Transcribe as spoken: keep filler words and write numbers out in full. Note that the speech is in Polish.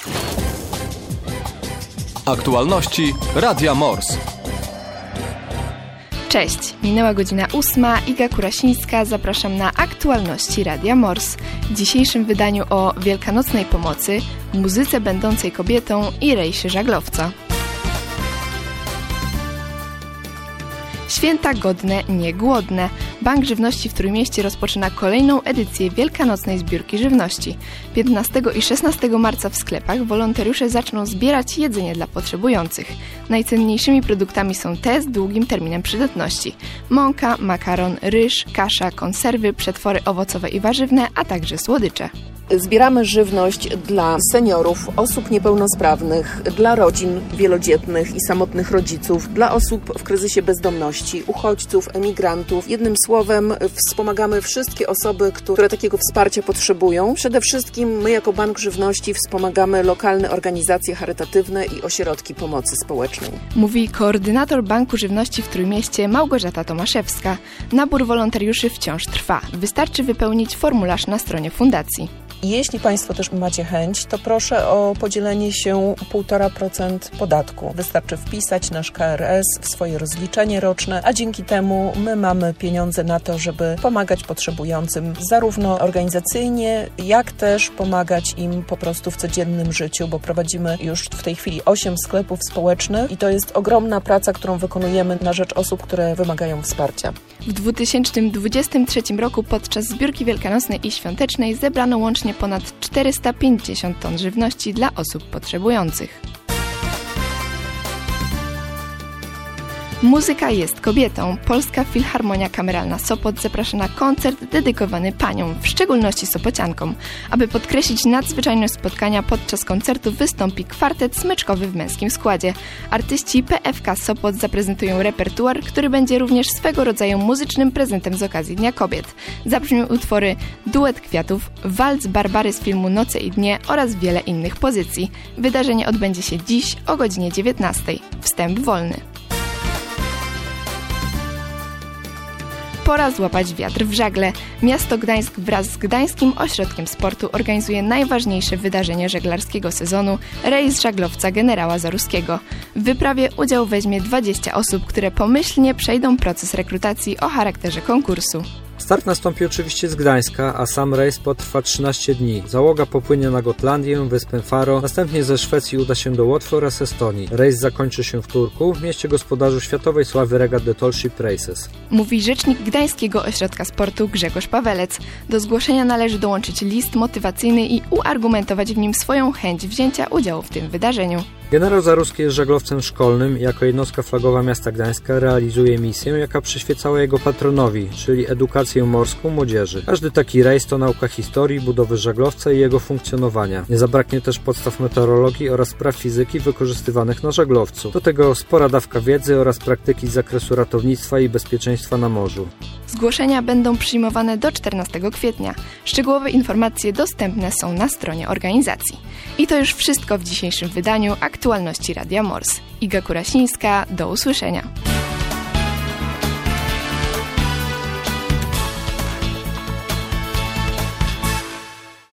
Aktualności Radia Mors. Cześć, minęła godzina ósma, Iga Kurasińska, zapraszam na aktualności Radia Mors. W dzisiejszym wydaniu o wielkanocnej pomocy, muzyce będącej kobietą i rejsie żaglowca. Święta godne, nie głodne. Bank Żywności w Trójmieście rozpoczyna kolejną edycję wielkanocnej zbiórki żywności. piętnastego i szesnastego marca w sklepach wolontariusze zaczną zbierać jedzenie dla potrzebujących. Najcenniejszymi produktami są te z długim terminem przydatności. Mąka, makaron, ryż, kasza, konserwy, przetwory owocowe i warzywne, a także słodycze. Zbieramy żywność dla seniorów, osób niepełnosprawnych, dla rodzin wielodzietnych i samotnych rodziców, dla osób w kryzysie bezdomności, uchodźców, emigrantów. Jednym słowem wspomagamy wszystkie osoby, które takiego wsparcia potrzebują. Przede wszystkim my jako Bank Żywności wspomagamy lokalne organizacje charytatywne i ośrodki pomocy społecznej. Mówi koordynator Banku Żywności w Trójmieście Małgorzata Tomaszewska. Nabór wolontariuszy wciąż trwa. Wystarczy wypełnić formularz na stronie fundacji. Jeśli Państwo też macie chęć, to proszę o podzielenie się półtora procent podatku. Wystarczy wpisać nasz K R S w swoje rozliczenie roczne, a dzięki temu my mamy pieniądze na to, żeby pomagać potrzebującym zarówno organizacyjnie, jak też pomagać im po prostu w codziennym życiu, bo prowadzimy już w tej chwili osiem sklepów społecznych i to jest ogromna praca, którą wykonujemy na rzecz osób, które wymagają wsparcia. W dwa tysiące dwudziestym trzecim roku podczas zbiórki wielkanocnej i świątecznej zebrano łącznie ponad czterysta pięćdziesiąt ton żywności dla osób potrzebujących. Muzyka jest kobietą. Polska Filharmonia Kameralna Sopot zaprasza na koncert dedykowany paniom, w szczególności sopociankom. Aby podkreślić nadzwyczajność spotkania, podczas koncertu wystąpi kwartet smyczkowy w męskim składzie. Artyści P F K Sopot zaprezentują repertuar, który będzie również swego rodzaju muzycznym prezentem z okazji Dnia Kobiet. Zabrzmią utwory Duet Kwiatów, walc Barbary z filmu Noce i Dnie oraz wiele innych pozycji. Wydarzenie odbędzie się dziś o godzinie dziewiętnastej. Wstęp wolny. Pora złapać wiatr w żagle. Miasto Gdańsk wraz z Gdańskim Ośrodkiem Sportu organizuje najważniejsze wydarzenie żeglarskiego sezonu – rejs żaglowca generała Zaruskiego. W wyprawie udział weźmie dwadzieścia osób, które pomyślnie przejdą proces rekrutacji o charakterze konkursu. Start nastąpi oczywiście z Gdańska, a sam rejs potrwa trzynaście dni. Załoga popłynie na Gotlandię, wyspę Faro, następnie ze Szwecji uda się do Łotwy oraz Estonii. Rejs zakończy się w Turku, mieście gospodarzu światowej sławy regat The Tall Ship Races. Mówi rzecznik Gdańskiego Ośrodka Sportu Grzegorz Pawelec. Do zgłoszenia należy dołączyć list motywacyjny i uargumentować w nim swoją chęć wzięcia udziału w tym wydarzeniu. Generał Zaruski jest żaglowcem szkolnym i jako jednostka flagowa miasta Gdańska realizuje misję, jaka przyświecała jego patronowi, czyli edukację morską młodzieży. Każdy taki rejs to nauka historii, budowy żaglowca i jego funkcjonowania. Nie zabraknie też podstaw meteorologii oraz praw fizyki wykorzystywanych na żaglowcu. Do tego spora dawka wiedzy oraz praktyki z zakresu ratownictwa i bezpieczeństwa na morzu. Zgłoszenia będą przyjmowane do czternastego kwietnia. Szczegółowe informacje dostępne są na stronie organizacji. I to już wszystko w dzisiejszym wydaniu Aktualności Radia Mors. Iga Kurasińska, do usłyszenia.